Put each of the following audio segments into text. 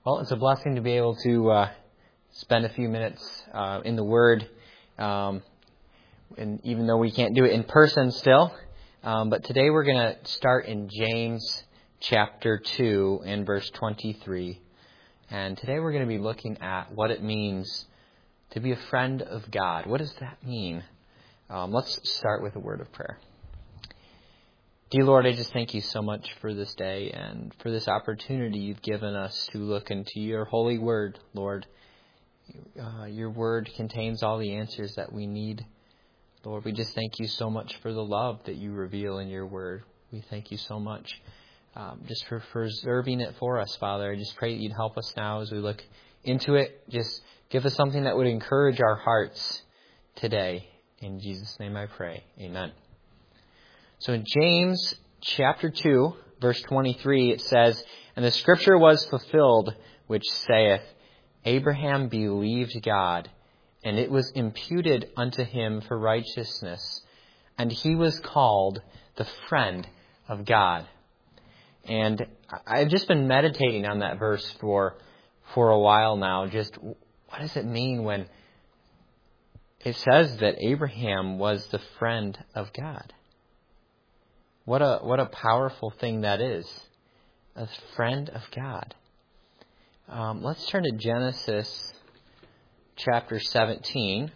Well, it's a blessing to be able to spend a few minutes in the Word, and even though we can't do it in person still. But today we're going to start in James chapter 2 and verse 23. And today we're going to be looking at what it means to be a friend of God. What does that mean? Let's start with a word of prayer. Dear Lord, I just thank you so much for this day and for this opportunity you've given us to look into your holy word, Lord. Your word contains all the answers that we need. Lord, we just thank you so much for the love that you reveal in your word. We thank you so much just for preserving it for us, Father. I just pray that you'd help us now as we look into it. Just give us something that would encourage our hearts today. In Jesus' name I pray. Amen. So in James chapter 2, verse 23, it says, "And the scripture was fulfilled, which saith, Abraham believed God, and it was imputed unto him for righteousness, and he was called the friend of God." And I've just been meditating on that verse for a while now. Just what does it mean when it says that Abraham was the friend of God? What a powerful thing that is, a friend of God. Let's turn to Genesis chapter 17.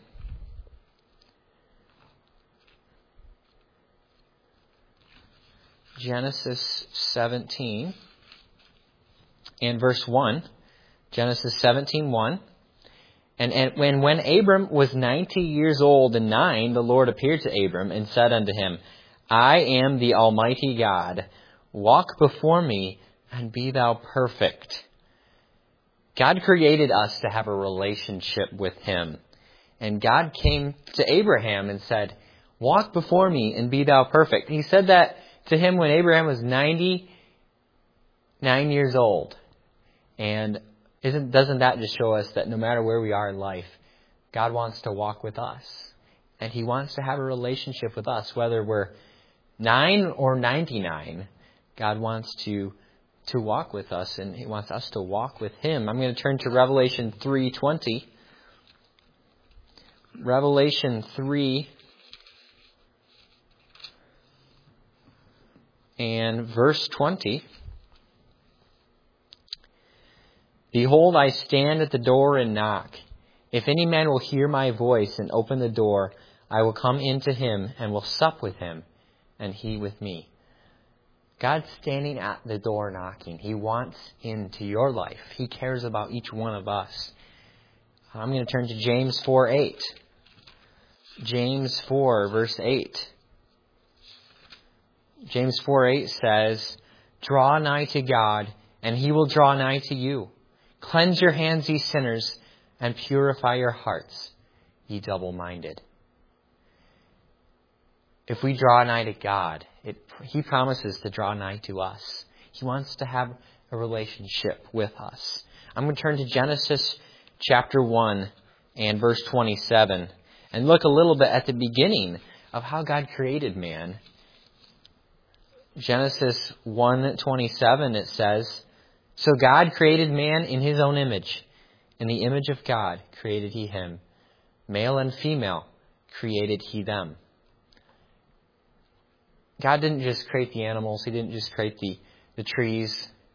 Genesis 17 and verse 1. Genesis 17:1. And when Abram was 90 years old and 9, the Lord appeared to Abram and said unto him, I am the Almighty God. Walk before me and be thou perfect. God created us to have a relationship with him. And God came to Abraham and said, walk before me and be thou perfect. He said that to him when Abraham was 99 years old. And doesn't that just show us that no matter where we are in life, God wants to walk with us. And he wants to have a relationship with us, whether we're 9 or 99. God wants to walk with us, and he wants us to walk with him. I'm going to turn to Revelation 3:20. Revelation 3 and verse 20. Behold, I stand at the door and knock. If any man will hear my voice and open the door, I will come into him and will sup with him, and he with me. God's standing at the door knocking. He wants into your life. He cares about each one of us. I'm going to turn to James 4:8. James 4, verse 8. James 4:8 says, draw nigh to God, and he will draw nigh to you. Cleanse your hands, ye sinners, and purify your hearts, ye double-minded. If we draw nigh to God, he promises to draw nigh to us. He wants to have a relationship with us. I'm going to turn to Genesis chapter 1 and verse 27 and look a little bit at the beginning of how God created man. Genesis 1:27, it says, so God created man in his own image. In the image of God created he him. Male and female created he them. God didn't just create the animals. He didn't just create the trees.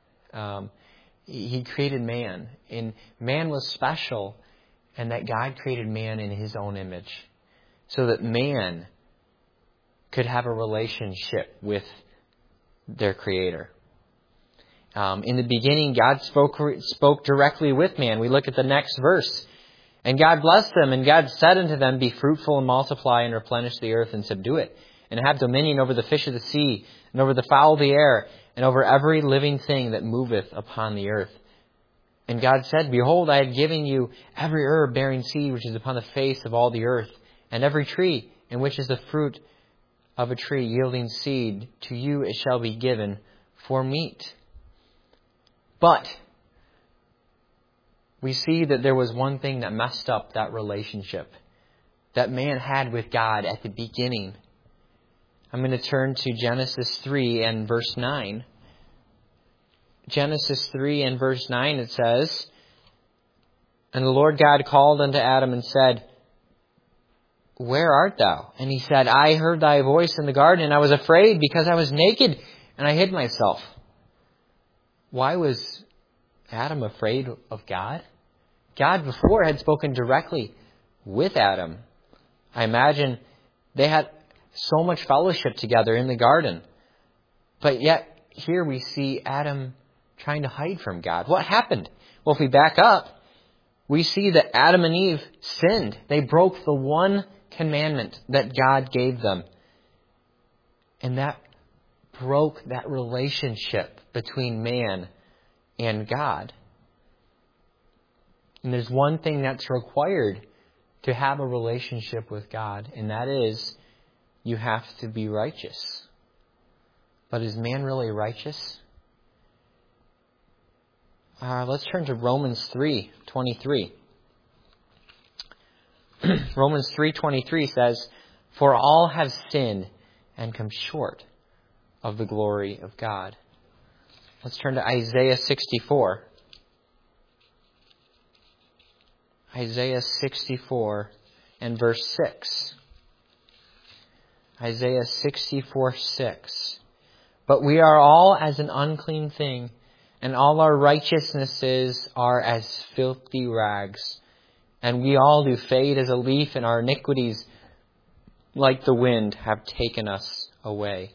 He created man. And man was special, and that God created man in his own image so that man could have a relationship with their Creator. In the beginning, God spoke directly with man. We look at the next verse. And God blessed them, and God said unto them, be fruitful and multiply and replenish the earth and subdue it, and have dominion over the fish of the sea, and over the fowl of the air, and over every living thing that moveth upon the earth. And God said, behold, I have given you every herb bearing seed which is upon the face of all the earth, and every tree in which is the fruit of a tree yielding seed, to you it shall be given for meat. But we see that there was one thing that messed up that relationship that man had with God at the beginning. I'm going to turn to Genesis 3 and verse 9. Genesis 3 and verse 9, it says, "And the Lord God called unto Adam and said, Where art thou? And he said, I heard thy voice in the garden, and I was afraid because I was naked, and I hid myself." Why was Adam afraid of God? God before had spoken directly with Adam. I imagine they had so much fellowship together in the garden. But yet, here we see Adam trying to hide from God. What happened? Well, if we back up, we see that Adam and Eve sinned. They broke the one commandment that God gave them. And that broke that relationship between man and God. And there's one thing that's required to have a relationship with God, and that is you have to be righteous. But is man really righteous? Let's turn to Romans 3:23. Romans 3:23 says, "For all have sinned and come short of the glory of God." Let's turn to Isaiah 64. Isaiah 64 and verse 6. Isaiah 64:6. "But we are all as an unclean thing, and all our righteousnesses are as filthy rags. And we all do fade as a leaf, and our iniquities, like the wind, have taken us away."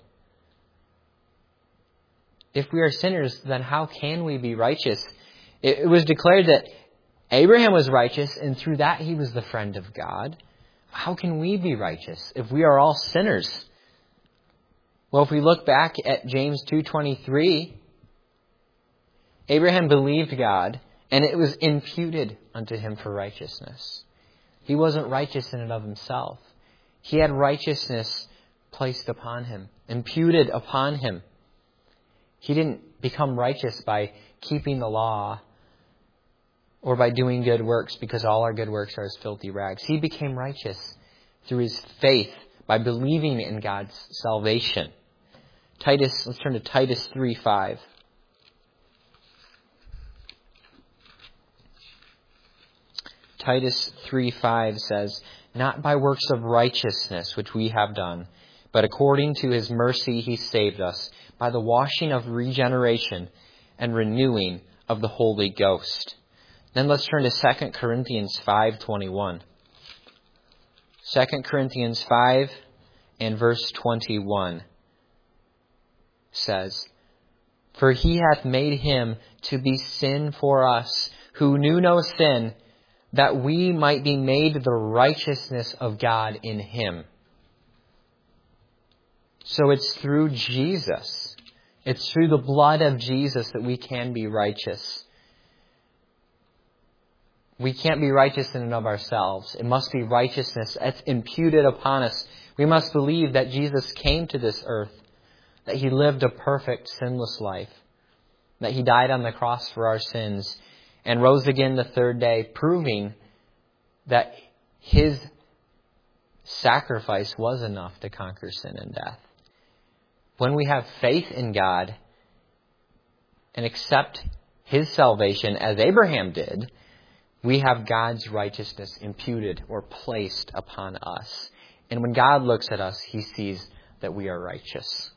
If we are sinners, then how can we be righteous? It was declared that Abraham was righteous, and through that he was the friend of God. How can we be righteous if we are all sinners? Well, if we look back at James 2:23, Abraham believed God, and it was imputed unto him for righteousness. He wasn't righteous in and of himself. He had righteousness placed upon him, imputed upon him. He didn't become righteous by keeping the law or by doing good works, because all our good works are as filthy rags. He became righteous through his faith by believing in God's salvation. Let's turn to Titus 3:5. Titus 3:5 says, "Not by works of righteousness which we have done, but according to his mercy he saved us by the washing of regeneration and renewing of the Holy Ghost." Then let's turn to 2 Corinthians 5:21. 2 Corinthians 5 and verse 21 says, "For he hath made him to be sin for us, who knew no sin, that we might be made the righteousness of God in him." So it's through Jesus. It's through the blood of Jesus that we can be righteous. We can't be righteous in and of ourselves. It must be righteousness that's imputed upon us. We must believe that Jesus came to this earth, that he lived a perfect, sinless life, that he died on the cross for our sins, and rose again the third day, proving that his sacrifice was enough to conquer sin and death. When we have faith in God and accept his salvation as Abraham did, we have God's righteousness imputed or placed upon us. And when God looks at us, he sees that we are righteous.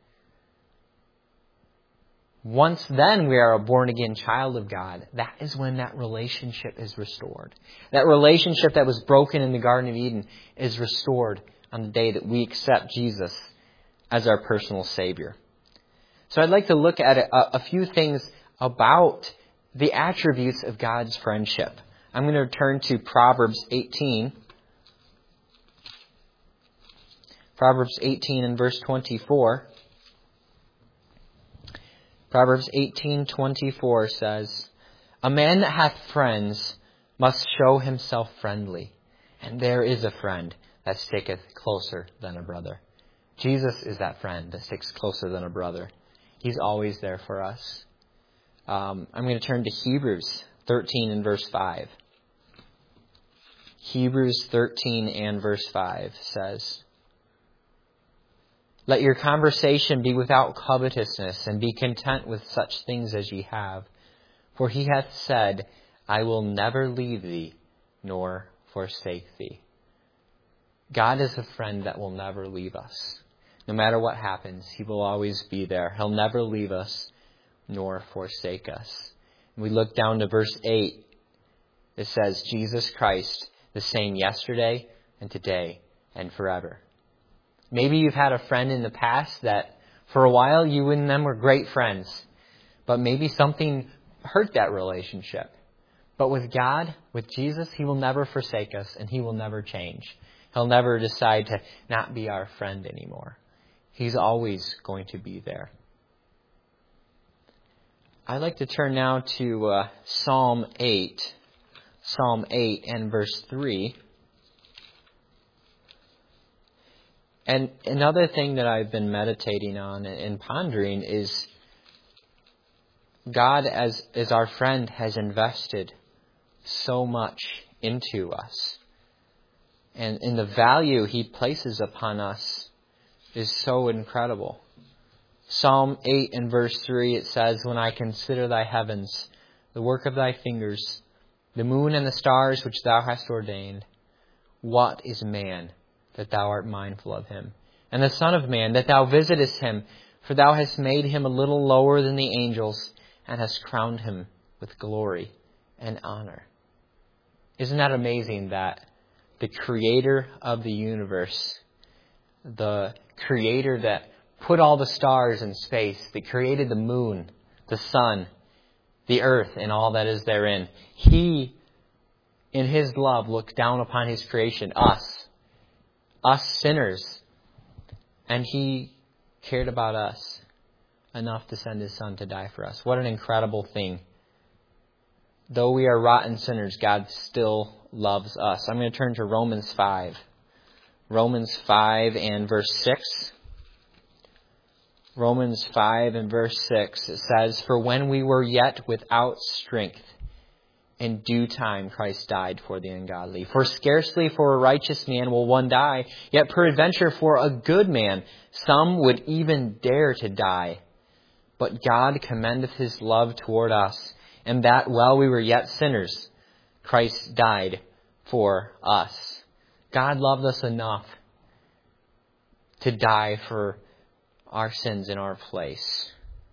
Once then we are a born-again child of God, that is when that relationship is restored. That relationship that was broken in the Garden of Eden is restored on the day that we accept Jesus as our personal Savior. So I'd like to look at a few things about the attributes of God's friendship. I'm going to turn to Proverbs 18. Proverbs 18 and verse 24. Proverbs 18:24 says, "A man that hath friends must show himself friendly, and there is a friend that sticketh closer than a brother." Jesus is that friend that sticks closer than a brother. He's always there for us. I'm going to turn to Hebrews 13 and verse 5. Hebrews 13 and verse 5 says, Let your conversation be without covetousness, and be content with such things as ye have. For he hath said, I will never leave thee, nor forsake thee. God is a friend that will never leave us. No matter what happens, he will always be there. He'll never leave us, nor forsake us. And we look down to verse 8. It says, Jesus Christ, the same yesterday and today and forever. Maybe you've had a friend in the past that for a while you and them were great friends, but maybe something hurt that relationship. But with God, with Jesus, he will never forsake us and he will never change. He'll never decide to not be our friend anymore. He's always going to be there. I'd like to turn now to Psalm 8. Psalm 8 and verse 3. And another thing that I've been meditating on and pondering is God, as our friend, has invested so much into us. And the value he places upon us is so incredible. Psalm 8 and verse 3, it says, When I consider thy heavens, the work of thy fingers, the moon and the stars which thou hast ordained, what is man that thou art mindful of him? And the Son of Man that thou visitest him, for thou hast made him a little lower than the angels, and hast crowned him with glory and honor. Isn't that amazing that the creator of the universe, the creator that put all the stars in space, that created the moon, the sun, the earth, and all that is therein, he, in his love, looked down upon his creation, us sinners, and he cared about us enough to send his Son to die for us. What an incredible thing. Though we are rotten sinners, God still loves us. I'm going to turn to Romans 5. Romans 5 and verse 6. Romans 5 and verse 6. It says, For when we were yet without strength, in due time Christ died for the ungodly. For scarcely for a righteous man will one die, yet peradventure for a good man some would even dare to die. But God commendeth his love toward us, and that while we were yet sinners, Christ died for us. God loved us enough to die for our sins in our place.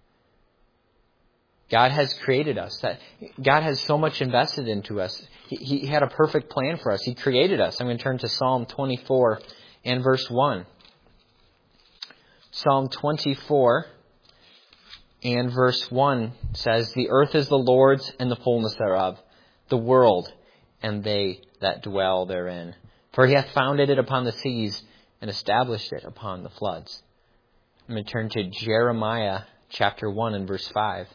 God has created us. God has so much invested into us. He had a perfect plan for us. He created us. I'm going to turn to Psalm 24 and verse 1. Psalm 24 and verse 1 says, The earth is the Lord's and the fullness thereof, the world and they that dwell therein. For he hath founded it upon the seas and established it upon the floods. I'm going to turn to Jeremiah chapter 1 and verse 5.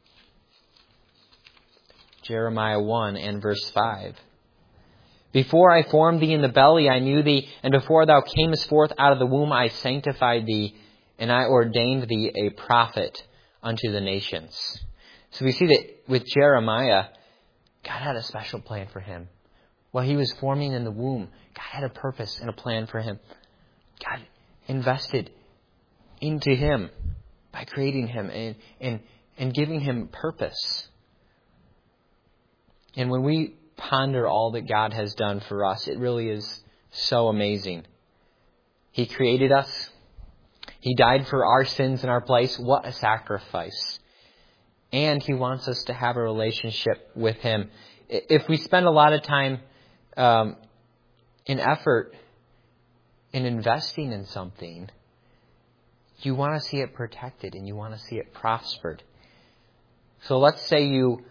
Jeremiah 1 and verse 5. Before I formed thee in the belly, I knew thee, and before thou camest forth out of the womb, I sanctified thee, and I ordained thee a prophet unto the nations. So we see that with Jeremiah, God had a special plan for him. While he was forming in the womb, God had a purpose and a plan for him. God invested into him by creating him and giving him purpose. And when we ponder all that God has done for us, it really is so amazing. He created us. He died for our sins in our place. What a sacrifice. And he wants us to have a relationship with him. If we spend a lot of time in effort in investing in something, you want to see it protected and you want to see it prospered. So let's say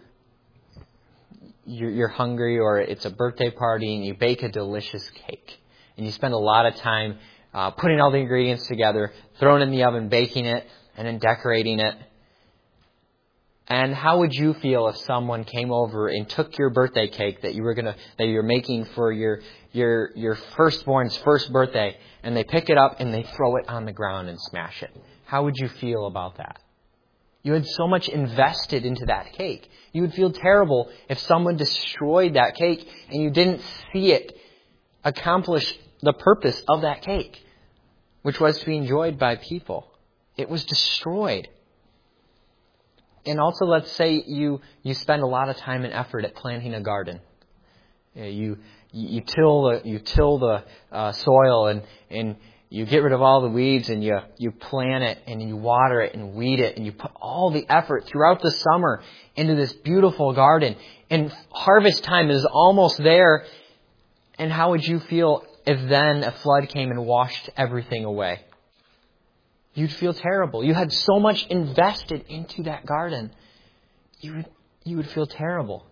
you're hungry, or it's a birthday party and you bake a delicious cake. And you spend a lot of time putting all the ingredients together, throwing it in the oven, baking it, and then decorating it. And how would you feel if someone came over and took your birthday cake that you're making for your firstborn's first birthday, and they pick it up and they throw it on the ground and smash it? How would you feel about that? You had so much invested into that cake. You would feel terrible if someone destroyed that cake and you didn't see it accomplish the purpose of that cake. which was to be enjoyed by people. It was destroyed. And also, let's say you spend a lot of time and effort at planting a garden. You till the soil and you get rid of all the weeds and you plant it and you water it and weed it and you put all the effort throughout the summer into this beautiful garden. And harvest time is almost there. And how would you feel if then a flood came and washed everything away? You'd feel terrible. You had so much invested into that garden. You would feel terrible.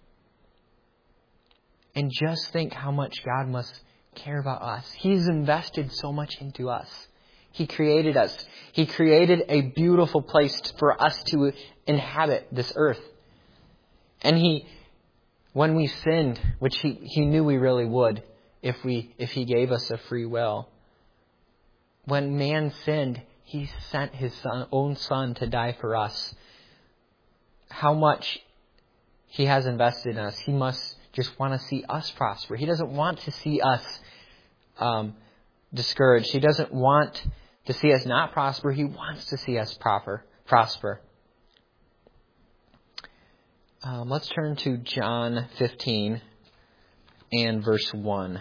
And just think how much God must care about us. He's invested so much into us. He created us. He created a beautiful place for us to inhabit this earth. And when we sinned, which He knew we really would if He gave us a free will, when man sinned, He sent His own Son to die for us. How much He has invested in us. He must just want to see us prosper. He doesn't want to see us discouraged. He doesn't want to see us not prosper. He wants to see us prosper. Let's turn to John 15 and verse 1.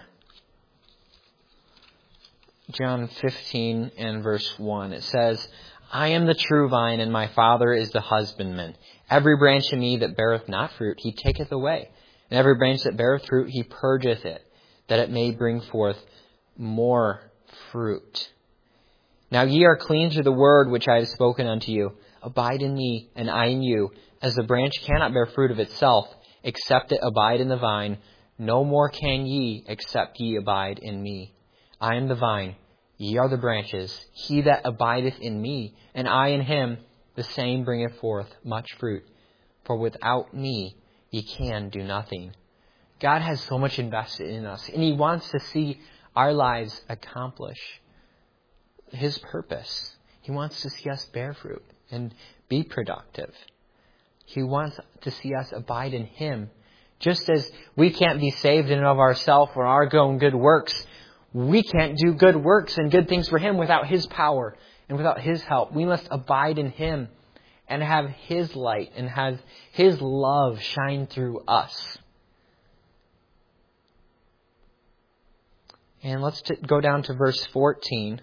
John 15 and verse 1. It says, I am the true vine, and my Father is the husbandman. Every branch in me that beareth not fruit, He taketh away. And every branch that beareth fruit, He purgeth it, that it may bring forth more fruit. Now ye are clean through the word which I have spoken unto you. Abide in me, and I in you. As the branch cannot bear fruit of itself, except it abide in the vine, no more can ye, except ye abide in me. I am the vine, ye are the branches. He that abideth in me, and I in him, the same bringeth forth much fruit. For without me ye can do nothing. God has so much invested in us, and He wants to see our lives accomplish His purpose. He wants to see us bear fruit and be productive. He wants to see us abide in Him. Just as we can't be saved in and of ourselves or our own good works, we can't do good works and good things for Him without His power and without His help. We must abide in Him and have His light and have His love shine through us. And let's go down to verse 14.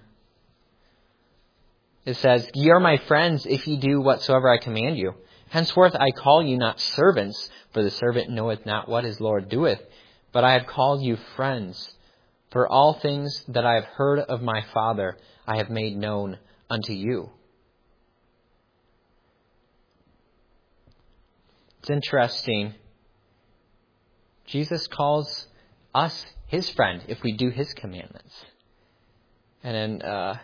It says, Ye are my friends if ye do whatsoever I command you. Henceforth I call you not servants, for the servant knoweth not what his Lord doeth. But I have called you friends. For all things that I have heard of my Father, I have made known unto you. It's interesting. Jesus calls us His friend if we do His commandments. And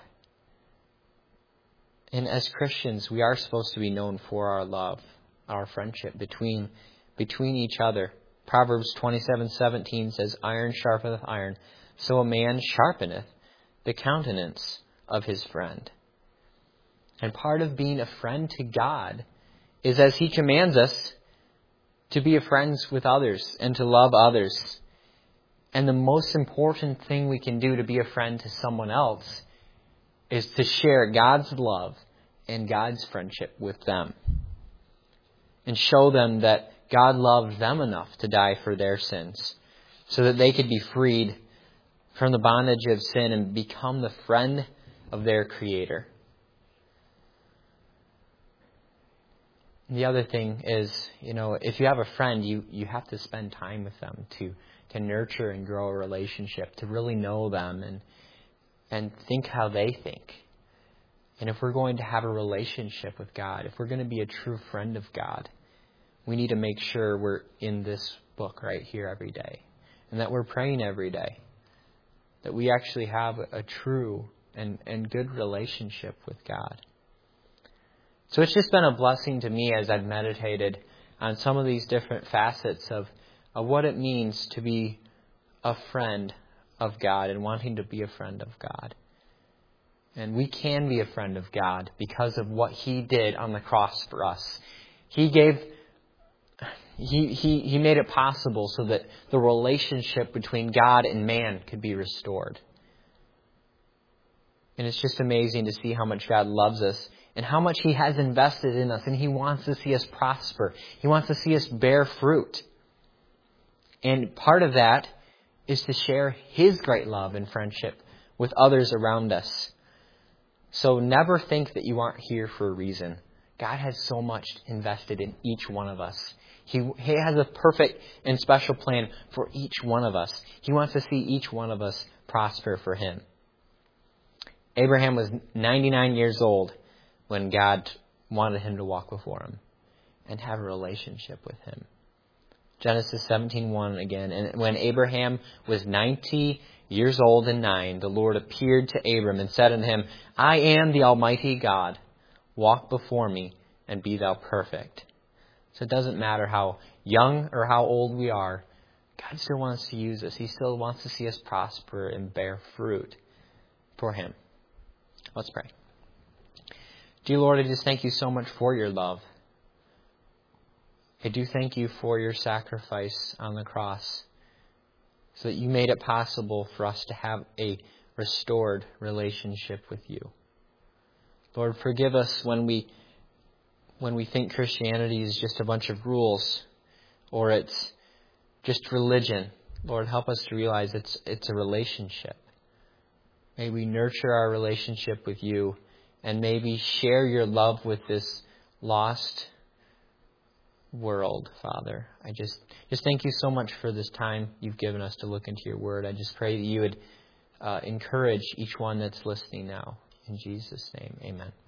as Christians, we are supposed to be known for our love, our friendship between each other. Proverbs 27:17 says, Iron sharpeneth iron, so a man sharpeneth the countenance of his friend. And part of being a friend to God is, as He commands us, to be friends with others and to love others. And the most important thing we can do to be a friend to someone else is to share God's love and God's friendship with them. And show them that God loved them enough to die for their sins so that they could be freed from the bondage of sin and become the friend of their Creator. The other thing is, if you have a friend, you have to spend time with them to nurture and grow a relationship, to really know them and think how they think. And if we're going to have a relationship with God, if we're going to be a true friend of God, we need to make sure we're in this book right here every day. And that we're praying every day. That we actually have a true and good relationship with God. So it's just been a blessing to me as I've meditated on some of these different facets of what it means to be a friend of God and wanting to be a friend of God. And we can be a friend of God because of what He did on the cross for us. He made it possible so that the relationship between God and man could be restored. And it's just amazing to see how much God loves us and how much He has invested in us. And He wants to see us prosper. He wants to see us bear fruit. And part of that is to share His great love and friendship with others around us. So never think that you aren't here for a reason. God has so much invested in each one of us. He has a perfect and special plan for each one of us. He wants to see each one of us prosper for Him. Abraham was 99 years old when God wanted him to walk before Him and have a relationship with Him. Genesis 17:1 again. And when Abraham was 90 years old and 9, the Lord appeared to Abram and said unto him, I am the Almighty God. Walk before me and be thou perfect. So it doesn't matter how young or how old we are, God still wants to use us. He still wants to see us prosper and bear fruit for Him. Let's pray. Dear Lord, I just thank You so much for Your love. I do thank You for Your sacrifice on the cross so that You made it possible for us to have a restored relationship with You. Lord, forgive us when we think Christianity is just a bunch of rules or it's just religion. Lord, help us to realize it's a relationship. May we nurture our relationship with You and maybe share Your love with this lost world, Father. I just thank You so much for this time You've given us to look into Your Word. I just pray that You would encourage each one that's listening now. In Jesus' name, amen.